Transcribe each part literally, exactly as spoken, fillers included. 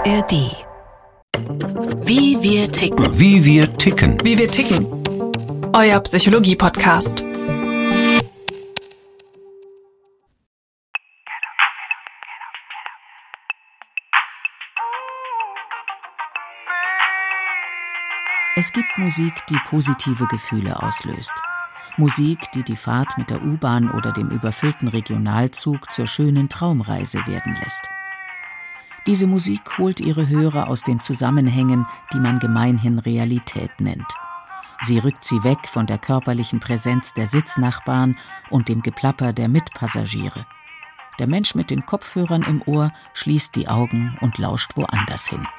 R D. Wie wir ticken. Wie wir ticken. Wie wir ticken. Euer Psychologie-Podcast. Es gibt Musik, die positive Gefühle auslöst. Musik, die die Fahrt mit der U-Bahn oder dem überfüllten Regionalzug zur schönen Traumreise werden lässt. Diese Musik holt ihre Hörer aus den Zusammenhängen, die man gemeinhin Realität nennt. Sie rückt sie weg von der körperlichen Präsenz der Sitznachbarn und dem Geplapper der Mitpassagiere. Der Mensch mit den Kopfhörern im Ohr schließt die Augen und lauscht woanders hin.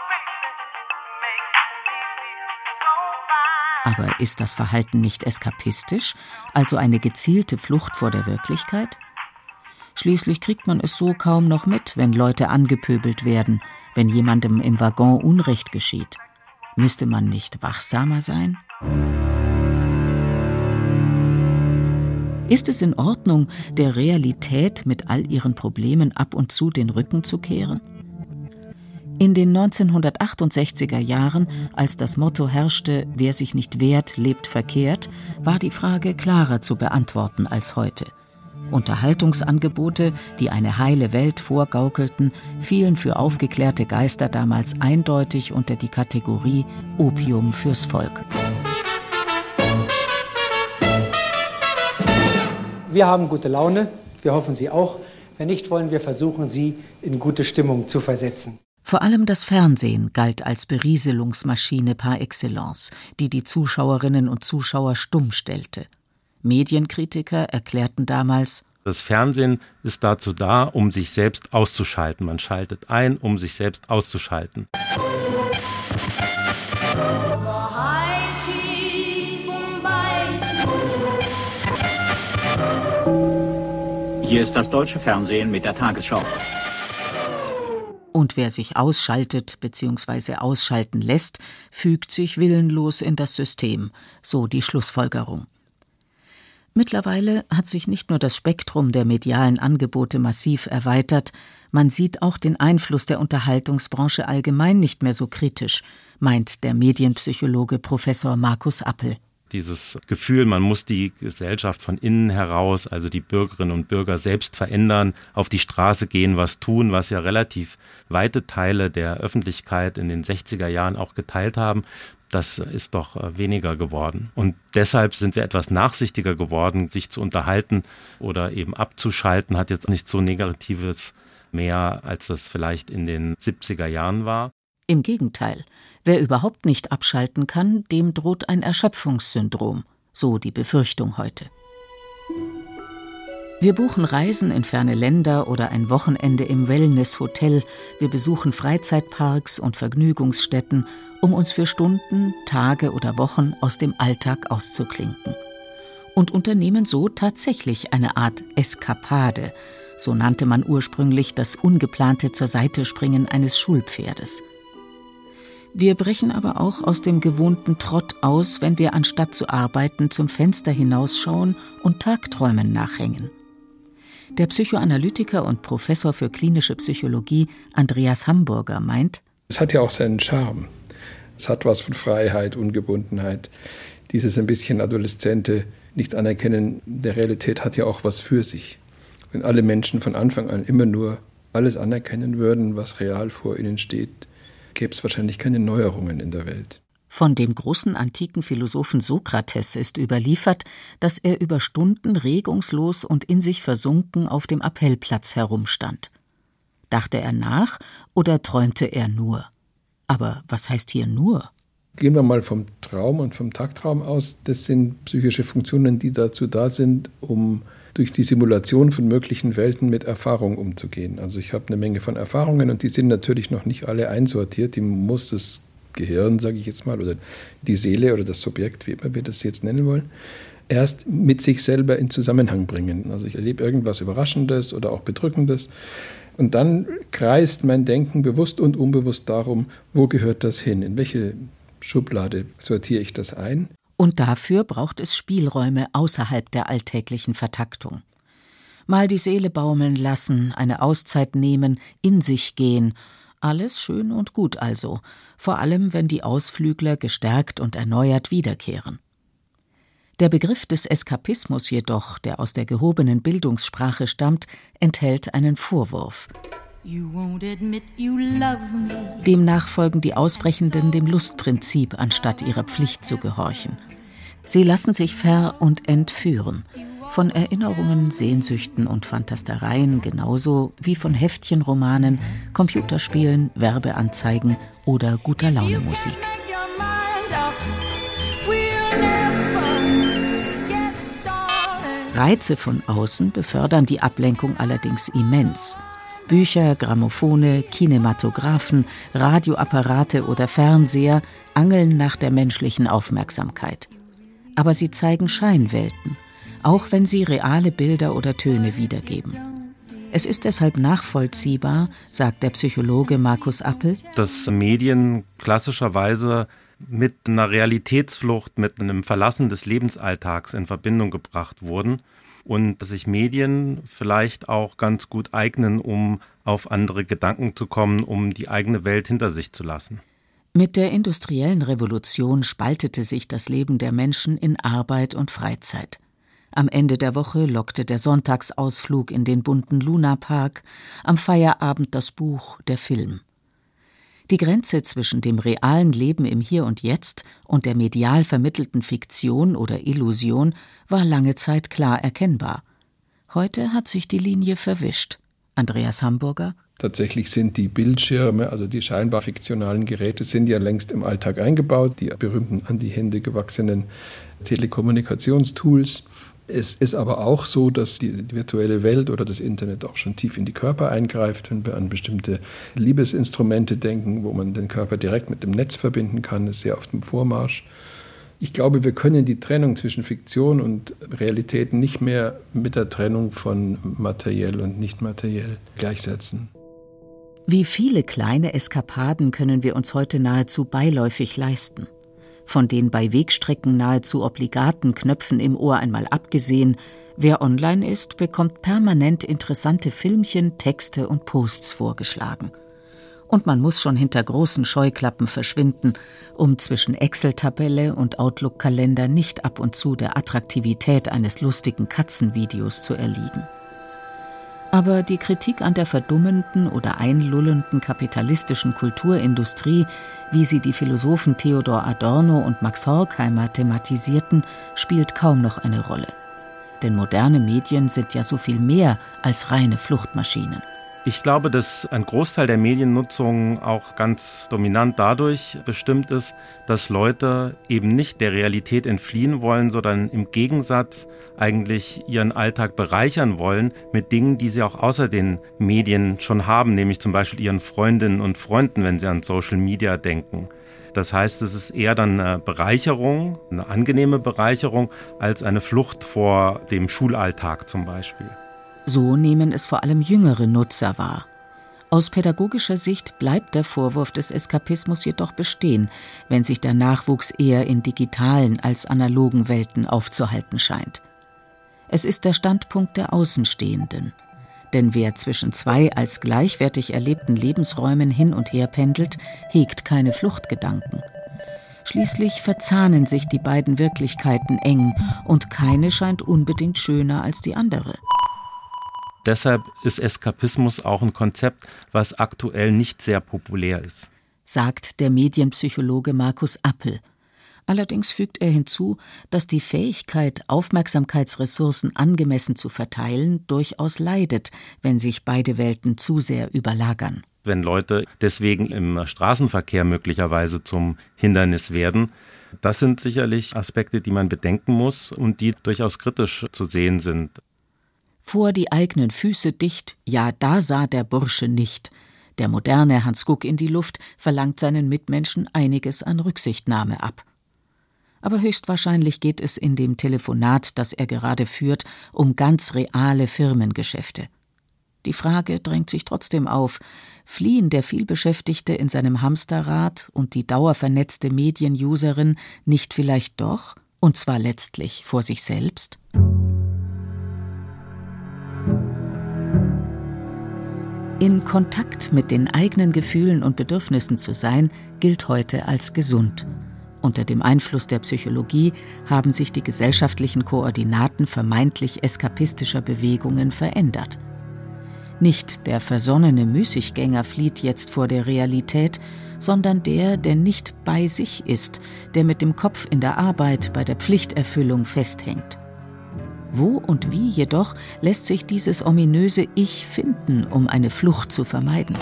Aber ist das Verhalten nicht eskapistisch, also eine gezielte Flucht vor der Wirklichkeit? Schließlich kriegt man es so kaum noch mit, wenn Leute angepöbelt werden, wenn jemandem im Waggon Unrecht geschieht. Müsste man nicht wachsamer sein? Ist es in Ordnung, der Realität mit all ihren Problemen ab und zu den Rücken zu kehren? In den neunzehnhundertachtundsechziger Jahren, als das Motto herrschte, wer sich nicht wehrt, lebt verkehrt, war die Frage klarer zu beantworten als heute. Unterhaltungsangebote, die eine heile Welt vorgaukelten, fielen für aufgeklärte Geister damals eindeutig unter die Kategorie Opium fürs Volk. Wir haben gute Laune, wir hoffen Sie auch. Wenn nicht, wollen wir versuchen, Sie in gute Stimmung zu versetzen. Vor allem das Fernsehen galt als Berieselungsmaschine par excellence, die die Zuschauerinnen und Zuschauer stumm stellte. Medienkritiker erklärten damals: Das Fernsehen ist dazu da, um sich selbst auszuschalten. Man schaltet ein, um sich selbst auszuschalten. Hier ist das deutsche Fernsehen mit der Tagesschau. Und wer sich ausschaltet bzw. ausschalten lässt, fügt sich willenlos in das System, so die Schlussfolgerung. Mittlerweile hat sich nicht nur das Spektrum der medialen Angebote massiv erweitert, man sieht auch den Einfluss der Unterhaltungsbranche allgemein nicht mehr so kritisch, meint der Medienpsychologe Professor Markus Appel. Dieses Gefühl, man muss die Gesellschaft von innen heraus, also die Bürgerinnen und Bürger selbst verändern, auf die Straße gehen, was tun, was ja relativ weite Teile der Öffentlichkeit in den sechziger Jahren auch geteilt haben, das ist doch weniger geworden. Und deshalb sind wir etwas nachsichtiger geworden, sich zu unterhalten oder eben abzuschalten, hat jetzt nichts so Negatives mehr, als das vielleicht in den siebziger Jahren war. Im Gegenteil, wer überhaupt nicht abschalten kann, dem droht ein Erschöpfungssyndrom, so die Befürchtung heute. Wir buchen Reisen in ferne Länder oder ein Wochenende im Wellness-Hotel, wir besuchen Freizeitparks und Vergnügungsstätten, um uns für Stunden, Tage oder Wochen aus dem Alltag auszuklinken. Und unternehmen so tatsächlich eine Art Eskapade, so nannte man ursprünglich das ungeplante Zur-Seite-Springen eines Schulpferdes. Wir brechen aber auch aus dem gewohnten Trott aus, wenn wir anstatt zu arbeiten zum Fenster hinausschauen und Tagträumen nachhängen. Der Psychoanalytiker und Professor für klinische Psychologie Andreas Hamburger meint: Es hat ja auch seinen Charme. Es hat was von Freiheit, Ungebundenheit. Dieses ein bisschen adoleszente Nicht-Anerkennen der Realität hat ja auch was für sich. Wenn alle Menschen von Anfang an immer nur alles anerkennen würden, was real vor ihnen steht, gäbe es wahrscheinlich keine Neuerungen in der Welt. Von dem großen antiken Philosophen Sokrates ist überliefert, dass er über Stunden regungslos und in sich versunken auf dem Appellplatz herumstand. Dachte er nach oder träumte er nur? Aber was heißt hier nur? Gehen wir mal vom Traum und vom Tagtraum aus. Das sind psychische Funktionen, die dazu da sind, um durch die Simulation von möglichen Welten mit Erfahrung umzugehen. Also ich habe eine Menge von Erfahrungen und die sind natürlich noch nicht alle einsortiert. Die muss das Gehirn, sage ich jetzt mal, oder die Seele oder das Subjekt, wie immer wir das jetzt nennen wollen, erst mit sich selber in Zusammenhang bringen. Also ich erlebe irgendwas Überraschendes oder auch Bedrückendes und dann kreist mein Denken bewusst und unbewusst darum, wo gehört das hin, in welche Schublade sortiere ich das ein. Und dafür braucht es Spielräume außerhalb der alltäglichen Vertaktung. Mal die Seele baumeln lassen, eine Auszeit nehmen, in sich gehen, Alles schön und gut also, vor allem wenn die Ausflügler gestärkt und erneuert wiederkehren. Der Begriff des Eskapismus jedoch, der aus der gehobenen Bildungssprache stammt, enthält einen Vorwurf. Demnach folgen die Ausbrechenden dem Lustprinzip, anstatt ihrer Pflicht zu gehorchen. Sie lassen sich ver- und entführen. Von Erinnerungen, Sehnsüchten und Fantastereien genauso wie von Heftchenromanen, Computerspielen, Werbeanzeigen oder guter Laune-Musik. Reize von außen befördern die Ablenkung allerdings immens. Bücher, Grammophone, Kinematographen, Radioapparate oder Fernseher angeln nach der menschlichen Aufmerksamkeit. Aber sie zeigen Scheinwelten, auch wenn sie reale Bilder oder Töne wiedergeben. Es ist deshalb nachvollziehbar, sagt der Psychologe Markus Appel, dass Medien klassischerweise mit einer Realitätsflucht, mit einem Verlassen des Lebensalltags in Verbindung gebracht wurden und dass sich Medien vielleicht auch ganz gut eignen, um auf andere Gedanken zu kommen, um die eigene Welt hinter sich zu lassen. Mit der industriellen Revolution spaltete sich das Leben der Menschen in Arbeit und Freizeit. Am Ende der Woche lockte der Sonntagsausflug in den bunten Lunapark, am Feierabend das Buch, der Film. Die Grenze zwischen dem realen Leben im Hier und Jetzt und der medial vermittelten Fiktion oder Illusion war lange Zeit klar erkennbar. Heute hat sich die Linie verwischt. Andreas Hamburger: Tatsächlich sind die Bildschirme, also die scheinbar fiktionalen Geräte, sind ja längst im Alltag eingebaut, die berühmten an die Hände gewachsenen Telekommunikationstools. Es ist aber auch so, dass die virtuelle Welt oder das Internet auch schon tief in die Körper eingreift, wenn wir an bestimmte Liebesinstrumente denken, wo man den Körper direkt mit dem Netz verbinden kann, ist sehr auf dem Vormarsch. Ich glaube, wir können die Trennung zwischen Fiktion und Realität nicht mehr mit der Trennung von materiell und nicht materiell gleichsetzen. Wie viele kleine Eskapaden können wir uns heute nahezu beiläufig leisten? Von den bei Wegstrecken nahezu obligaten Knöpfen im Ohr einmal abgesehen, wer online ist, bekommt permanent interessante Filmchen, Texte und Posts vorgeschlagen. Und man muss schon hinter großen Scheuklappen verschwinden, um zwischen Excel-Tabelle und Outlook-Kalender nicht ab und zu der Attraktivität eines lustigen Katzenvideos zu erliegen. Aber die Kritik an der verdummenden oder einlullenden kapitalistischen Kulturindustrie, wie sie die Philosophen Theodor Adorno und Max Horkheimer thematisierten, spielt kaum noch eine Rolle. Denn moderne Medien sind ja so viel mehr als reine Fluchtmaschinen. Ich glaube, dass ein Großteil der Mediennutzung auch ganz dominant dadurch bestimmt ist, dass Leute eben nicht der Realität entfliehen wollen, sondern im Gegensatz eigentlich ihren Alltag bereichern wollen mit Dingen, die sie auch außer den Medien schon haben, nämlich zum Beispiel ihren Freundinnen und Freunden, wenn sie an Social Media denken. Das heißt, es ist eher dann eine Bereicherung, eine angenehme Bereicherung, als eine Flucht vor dem Schulalltag zum Beispiel. So nehmen es vor allem jüngere Nutzer wahr. Aus pädagogischer Sicht bleibt der Vorwurf des Eskapismus jedoch bestehen, wenn sich der Nachwuchs eher in digitalen als analogen Welten aufzuhalten scheint. Es ist der Standpunkt der Außenstehenden. Denn wer zwischen zwei als gleichwertig erlebten Lebensräumen hin und her pendelt, hegt keine Fluchtgedanken. Schließlich verzahnen sich die beiden Wirklichkeiten eng und keine scheint unbedingt schöner als die andere. Deshalb ist Eskapismus auch ein Konzept, was aktuell nicht sehr populär ist, sagt der Medienpsychologe Markus Appel. Allerdings fügt er hinzu, dass die Fähigkeit, Aufmerksamkeitsressourcen angemessen zu verteilen, durchaus leidet, wenn sich beide Welten zu sehr überlagern. Wenn Leute deswegen im Straßenverkehr möglicherweise zum Hindernis werden, das sind sicherlich Aspekte, die man bedenken muss und die durchaus kritisch zu sehen sind. Vor die eigenen Füße dicht, ja, da sah der Bursche nicht. Der moderne Hans Guck in die Luft verlangt seinen Mitmenschen einiges an Rücksichtnahme ab. Aber höchstwahrscheinlich geht es in dem Telefonat, das er gerade führt, um ganz reale Firmengeschäfte. Die Frage drängt sich trotzdem auf: Fliehen der Vielbeschäftigte in seinem Hamsterrad und die dauervernetzte Medienuserin nicht vielleicht doch, und zwar letztlich vor sich selbst? In Kontakt mit den eigenen Gefühlen und Bedürfnissen zu sein, gilt heute als gesund. Unter dem Einfluss der Psychologie haben sich die gesellschaftlichen Koordinaten vermeintlich eskapistischer Bewegungen verändert. Nicht der versonnene Müßiggänger flieht jetzt vor der Realität, sondern der, der nicht bei sich ist, der mit dem Kopf in der Arbeit, bei der Pflichterfüllung festhängt. Wo und wie jedoch lässt sich dieses ominöse Ich finden, um eine Flucht zu vermeiden?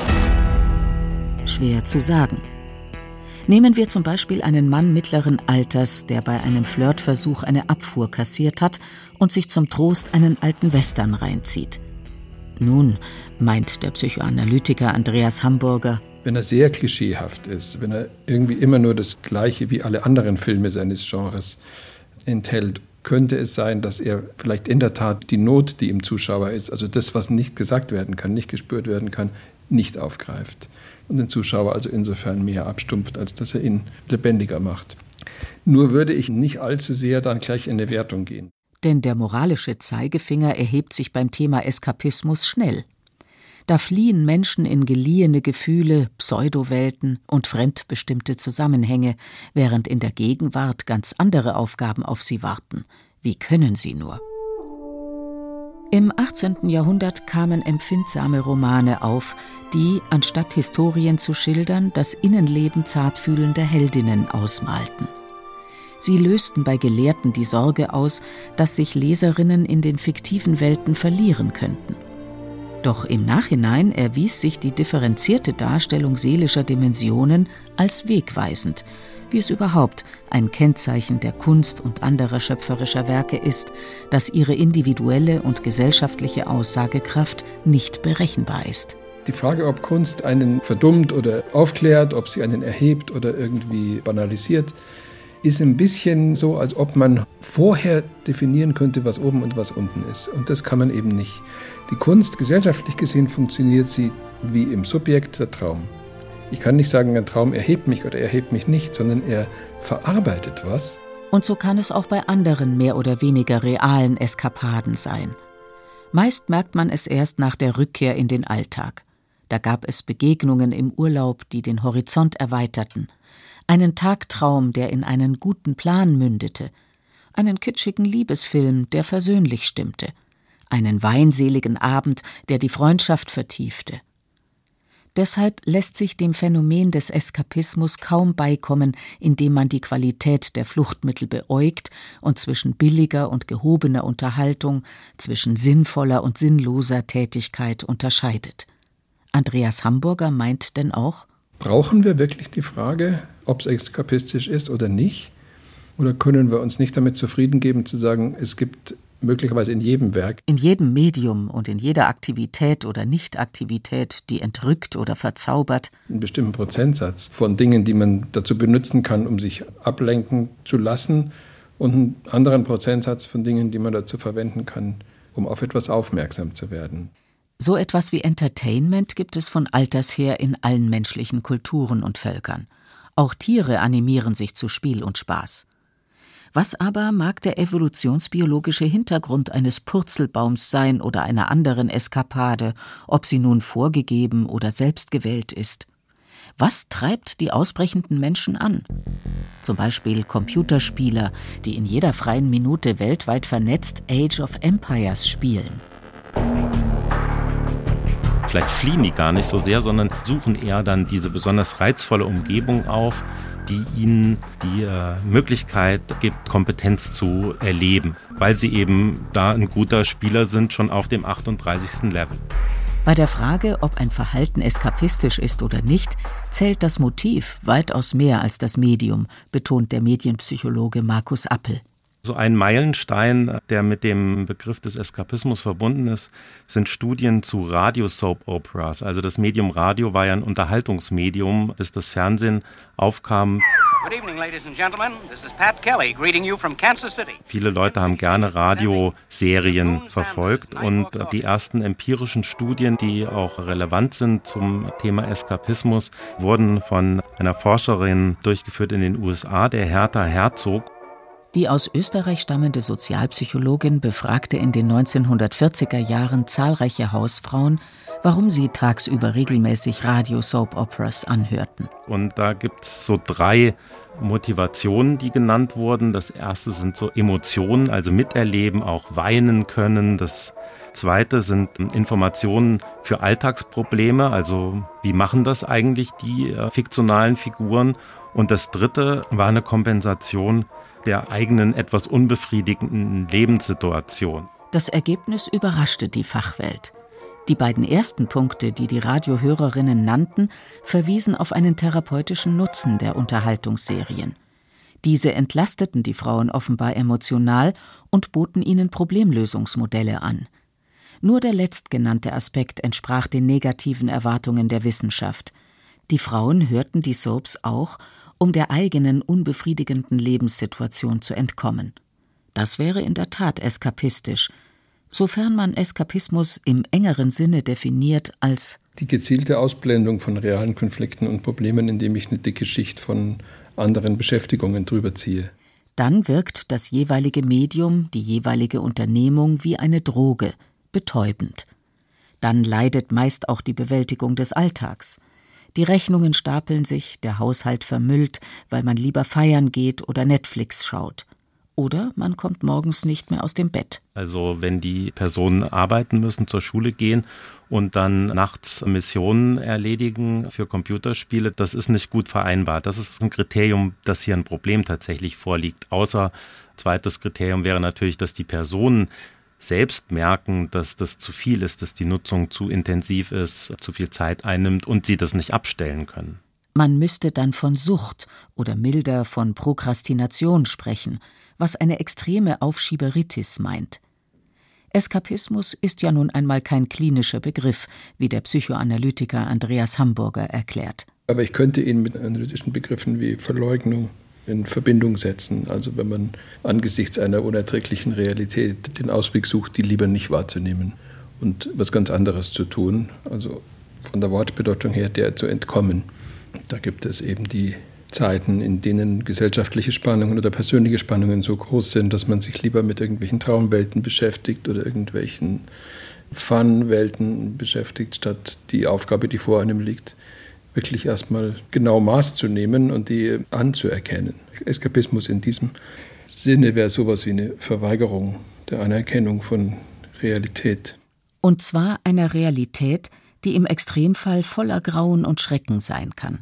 Schwer zu sagen. Nehmen wir zum Beispiel einen Mann mittleren Alters, der bei einem Flirtversuch eine Abfuhr kassiert hat und sich zum Trost einen alten Western reinzieht. Nun, meint der Psychoanalytiker Andreas Hamburger, wenn er sehr klischeehaft ist, wenn er irgendwie immer nur das Gleiche wie alle anderen Filme seines Genres enthält, könnte es sein, dass er vielleicht in der Tat die Not, die im Zuschauer ist, also das, was nicht gesagt werden kann, nicht gespürt werden kann, nicht aufgreift und den Zuschauer also insofern mehr abstumpft, als dass er ihn lebendiger macht. Nur würde ich nicht allzu sehr dann gleich in eine Wertung gehen. Denn der moralische Zeigefinger erhebt sich beim Thema Eskapismus schnell. Da fliehen Menschen in geliehene Gefühle, Pseudowelten und fremdbestimmte Zusammenhänge, während in der Gegenwart ganz andere Aufgaben auf sie warten. Wie können sie nur? Im achtzehnten Jahrhundert kamen empfindsame Romane auf, die, anstatt Historien zu schildern, das Innenleben zartfühlender Heldinnen ausmalten. Sie lösten bei Gelehrten die Sorge aus, dass sich Leserinnen in den fiktiven Welten verlieren könnten. Doch im Nachhinein erwies sich die differenzierte Darstellung seelischer Dimensionen als wegweisend, wie es überhaupt ein Kennzeichen der Kunst und anderer schöpferischer Werke ist, dass ihre individuelle und gesellschaftliche Aussagekraft nicht berechenbar ist. Die Frage, ob Kunst einen verdummt oder aufklärt, ob sie einen erhebt oder irgendwie banalisiert, ist ein bisschen so, als ob man vorher definieren könnte, was oben und was unten ist. Und das kann man eben nicht. Die Kunst, gesellschaftlich gesehen, funktioniert sie wie im Subjekt der Traum. Ich kann nicht sagen, ein Traum erhebt mich oder erhebt mich nicht, sondern er verarbeitet was. Und so kann es auch bei anderen mehr oder weniger realen Eskapaden sein. Meist merkt man es erst nach der Rückkehr in den Alltag. Da gab es Begegnungen im Urlaub, die den Horizont erweiterten. Einen Tagtraum, der in einen guten Plan mündete, einen kitschigen Liebesfilm, der versöhnlich stimmte, einen weinseligen Abend, der die Freundschaft vertiefte. Deshalb lässt sich dem Phänomen des Eskapismus kaum beikommen, indem man die Qualität der Fluchtmittel beäugt und zwischen billiger und gehobener Unterhaltung, zwischen sinnvoller und sinnloser Tätigkeit unterscheidet. Andreas Hamburger meint denn auch: Brauchen wir wirklich die Frage, ob es eskapistisch ist oder nicht? Oder können wir uns nicht damit zufrieden geben, zu sagen, es gibt möglicherweise in jedem Werk, in jedem Medium und in jeder Aktivität oder Nichtaktivität, die entrückt oder verzaubert, einen bestimmten Prozentsatz von Dingen, die man dazu benutzen kann, um sich ablenken zu lassen, und einen anderen Prozentsatz von Dingen, die man dazu verwenden kann, um auf etwas aufmerksam zu werden. So etwas wie Entertainment gibt es von alters her in allen menschlichen Kulturen und Völkern. Auch Tiere animieren sich zu Spiel und Spaß. Was aber mag der evolutionsbiologische Hintergrund eines Purzelbaums sein oder einer anderen Eskapade, ob sie nun vorgegeben oder selbstgewählt ist? Was treibt die ausbrechenden Menschen an? Zum Beispiel Computerspieler, die in jeder freien Minute weltweit vernetzt Age of Empires spielen. Vielleicht fliehen die gar nicht so sehr, sondern suchen eher dann diese besonders reizvolle Umgebung auf, die ihnen die äh, Möglichkeit gibt, Kompetenz zu erleben, weil sie eben da ein guter Spieler sind, schon auf dem achtunddreißigsten Level. Bei der Frage, ob ein Verhalten eskapistisch ist oder nicht, zählt das Motiv weitaus mehr als das Medium, betont der Medienpsychologe Markus Appel. So ein Meilenstein, der mit dem Begriff des Eskapismus verbunden ist, sind Studien zu Radio-Soap-Operas. Also das Medium Radio war ja ein Unterhaltungsmedium, bis das Fernsehen aufkam. Good evening, ladies and gentlemen. This is Pat Kelly greeting you from Kansas City. Viele Leute haben gerne Radioserien verfolgt und die ersten empirischen Studien, die auch relevant sind zum Thema Eskapismus, wurden von einer Forscherin durchgeführt in den U S A, der Hertha Herzog. Die aus Österreich stammende Sozialpsychologin befragte in den neunzehnhundertvierziger Jahren zahlreiche Hausfrauen, warum sie tagsüber regelmäßig Radio-Soap-Operas anhörten. Und da gibt es so drei Motivationen, die genannt wurden. Das erste sind so Emotionen, also miterleben, auch weinen können. Das zweite sind Informationen für Alltagsprobleme, also wie machen das eigentlich die äh, fiktionalen Figuren. Und das dritte war eine Kompensation der eigenen etwas unbefriedigenden Lebenssituation. Das Ergebnis überraschte die Fachwelt. Die beiden ersten Punkte, die die Radiohörerinnen nannten, verwiesen auf einen therapeutischen Nutzen der Unterhaltungsserien. Diese entlasteten die Frauen offenbar emotional und boten ihnen Problemlösungsmodelle an. Nur der letztgenannte Aspekt entsprach den negativen Erwartungen der Wissenschaft. Die Frauen hörten die Soaps auch, um der eigenen unbefriedigenden Lebenssituation zu entkommen. Das wäre in der Tat eskapistisch, sofern man Eskapismus im engeren Sinne definiert als die gezielte Ausblendung von realen Konflikten und Problemen, indem ich eine dicke Schicht von anderen Beschäftigungen drüber ziehe. Dann wirkt das jeweilige Medium, die jeweilige Unternehmung wie eine Droge, betäubend. Dann leidet meist auch die Bewältigung des Alltags. Die Rechnungen stapeln sich, der Haushalt vermüllt, weil man lieber feiern geht oder Netflix schaut. Oder man kommt morgens nicht mehr aus dem Bett. Also wenn die Personen arbeiten müssen, zur Schule gehen und dann nachts Missionen erledigen für Computerspiele, das ist nicht gut vereinbar. Das ist ein Kriterium, dass hier ein Problem tatsächlich vorliegt. Außer zweites Kriterium wäre natürlich, dass die Personen selbst merken, dass das zu viel ist, dass die Nutzung zu intensiv ist, zu viel Zeit einnimmt und sie das nicht abstellen können. Man müsste dann von Sucht oder milder von Prokrastination sprechen, was eine extreme Aufschieberitis meint. Eskapismus ist ja nun einmal kein klinischer Begriff, wie der Psychoanalytiker Andreas Hamburger erklärt. Aber ich könnte ihn mit analytischen Begriffen wie Verleugnung in Verbindung setzen. Also wenn man angesichts einer unerträglichen Realität den Ausweg sucht, die lieber nicht wahrzunehmen und was ganz anderes zu tun. Also von der Wortbedeutung her der zu entkommen. Da gibt es eben die Zeiten, in denen gesellschaftliche Spannungen oder persönliche Spannungen so groß sind, dass man sich lieber mit irgendwelchen Traumwelten beschäftigt oder irgendwelchen Fun-Welten beschäftigt, statt die Aufgabe, die vor einem liegt, wirklich erstmal genau Maß zu nehmen und die anzuerkennen. Eskapismus in diesem Sinne wäre sowas wie eine Verweigerung der Anerkennung von Realität. Und zwar einer Realität, die im Extremfall voller Grauen und Schrecken sein kann.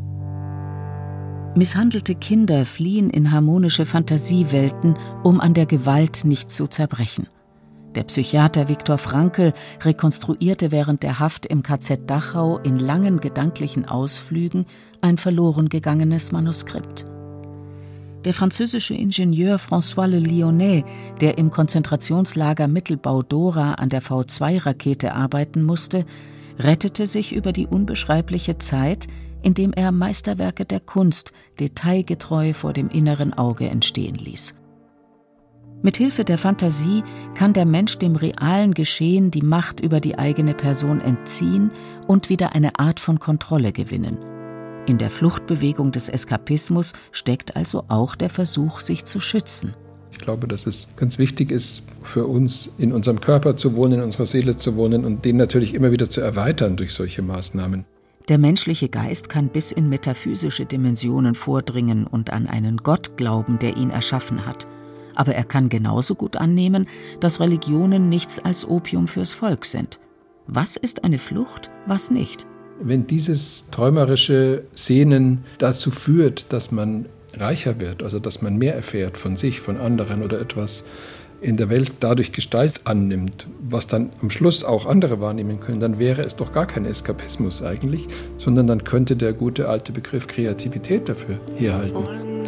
Misshandelte Kinder fliehen in harmonische Fantasiewelten, um an der Gewalt nicht zu zerbrechen. Der Psychiater Viktor Frankl rekonstruierte während der Haft im K Z Dachau in langen gedanklichen Ausflügen ein verloren gegangenes Manuskript. Der französische Ingenieur François Le Lyonnais, der im Konzentrationslager Mittelbau-Dora an der V zwei Rakete arbeiten musste, rettete sich über die unbeschreibliche Zeit, indem er Meisterwerke der Kunst detailgetreu vor dem inneren Auge entstehen ließ. Mithilfe der Fantasie kann der Mensch dem realen Geschehen die Macht über die eigene Person entziehen und wieder eine Art von Kontrolle gewinnen. In der Fluchtbewegung des Eskapismus steckt also auch der Versuch, sich zu schützen. Ich glaube, dass es ganz wichtig ist, für uns in unserem Körper zu wohnen, in unserer Seele zu wohnen und den natürlich immer wieder zu erweitern durch solche Maßnahmen. Der menschliche Geist kann bis in metaphysische Dimensionen vordringen und an einen Gott glauben, der ihn erschaffen hat. Aber er kann genauso gut annehmen, dass Religionen nichts als Opium fürs Volk sind. Was ist eine Flucht, was nicht? Wenn dieses träumerische Sehnen dazu führt, dass man reicher wird, also dass man mehr erfährt von sich, von anderen oder etwas in der Welt dadurch Gestalt annimmt, was dann am Schluss auch andere wahrnehmen können, dann wäre es doch gar kein Eskapismus eigentlich, sondern dann könnte der gute alte Begriff Kreativität dafür herhalten.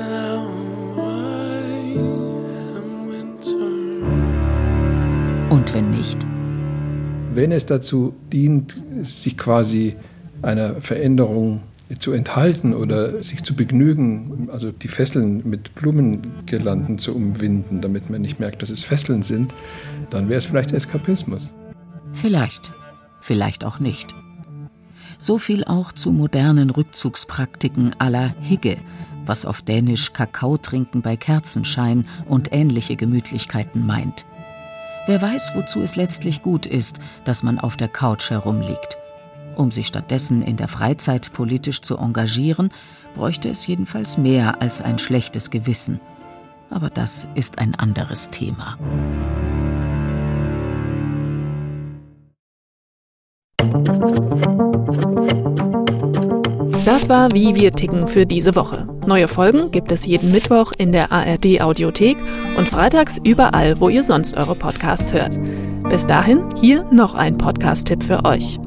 Und wenn nicht? Wenn es dazu dient, sich quasi einer Veränderung zu enthalten oder sich zu begnügen, also die Fesseln mit Blumengirlanden zu umwinden, damit man nicht merkt, dass es Fesseln sind, dann wäre es vielleicht Eskapismus. Vielleicht, vielleicht auch nicht. So viel auch zu modernen Rückzugspraktiken à la Hygge, was auf Dänisch Kakao trinken bei Kerzenschein und ähnliche Gemütlichkeiten meint. Wer weiß, wozu es letztlich gut ist, dass man auf der Couch herumliegt. Um sich stattdessen in der Freizeit politisch zu engagieren, bräuchte es jedenfalls mehr als ein schlechtes Gewissen. Aber das ist ein anderes Thema. Das war Wie wir ticken für diese Woche. Neue Folgen gibt es jeden Mittwoch in der A R D-Audiothek und freitags überall, wo ihr sonst eure Podcasts hört. Bis dahin, hier noch ein Podcast-Tipp für euch.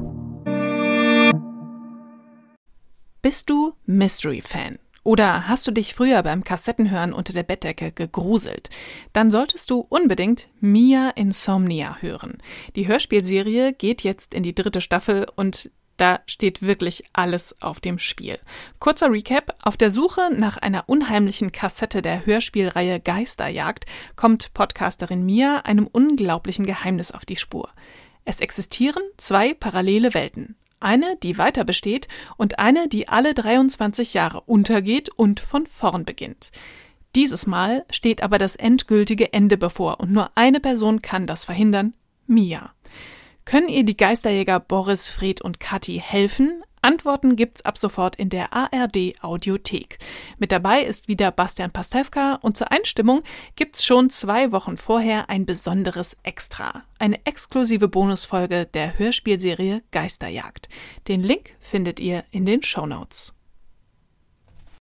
Bist du Mystery-Fan? Oder hast du dich früher beim Kassettenhören unter der Bettdecke gegruselt? Dann solltest du unbedingt Mia Insomnia hören. Die Hörspielserie geht jetzt in die dritte Staffel und da steht wirklich alles auf dem Spiel. Kurzer Recap: Auf der Suche nach einer unheimlichen Kassette der Hörspielreihe Geisterjagd kommt Podcasterin Mia einem unglaublichen Geheimnis auf die Spur. Es existieren zwei parallele Welten. Eine, die weiter besteht, und eine, die alle dreiundzwanzig Jahre untergeht und von vorn beginnt. Dieses Mal steht aber das endgültige Ende bevor und nur eine Person kann das verhindern: Mia. Können ihr die Geisterjäger Boris, Fred und Kathi helfen? Antworten gibt's ab sofort in der A R D-Audiothek. Mit dabei ist wieder Bastian Pastewka und zur Einstimmung gibt's schon zwei Wochen vorher ein besonderes Extra. Eine exklusive Bonusfolge der Hörspielserie Geisterjagd. Den Link findet ihr in den Shownotes.